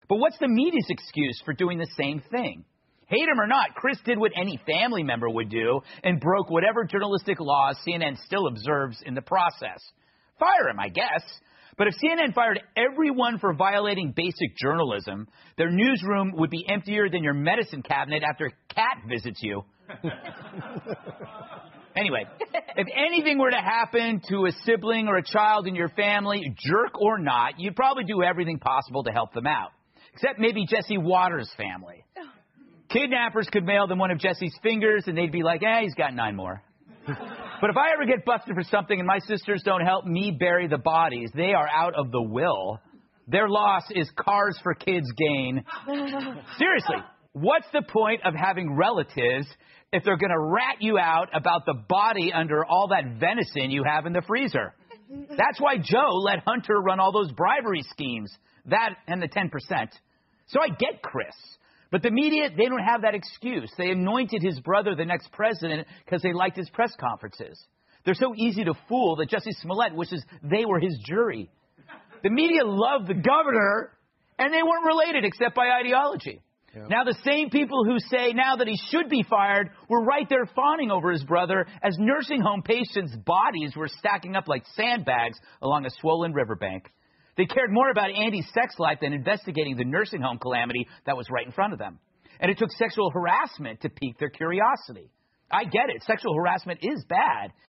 But what's the media's excuse for doing the same thing? Hate him or not, Chris did what any family member would do and broke whatever journalistic laws CNN still observes in the process. Fire him, I guess. But if CNN fired everyone for violating basic journalism, their newsroom would be emptier than your medicine cabinet after a cat visits you. Anyway, if anything were to happen to a sibling or a child in your family, jerk or not, you'd probably do everything possible to help them out. Except maybe Jesse Waters' family. Kidnappers could mail them one of Jesse's fingers, and they'd be like, he's got 9 more. But if I ever get busted for something and my sisters don't help me bury the bodies, they are out of the will. Their loss is Cars for Kids gain. Seriously, what's the point of having relatives if they're going to rat you out about the body under all that venison you have in the freezer? That's why Joe let Hunter run all those bribery schemes. That and the 10%. So I get Chris. But the media, they don't have that excuse. They anointed his brother the next president because they liked his press conferences. They're so easy to fool that Jussie Smollett wishes they were his jury. The media loved the governor, and they weren't related except by ideology. Yeah. Now the same people who say now that he should be fired were right there fawning over his brother as nursing home patients' bodies were stacking up like sandbags along a swollen riverbank. They cared more about Andy's sex life than investigating the nursing home calamity that was right in front of them. And it took sexual harassment to pique their curiosity. I get it. Sexual harassment is bad.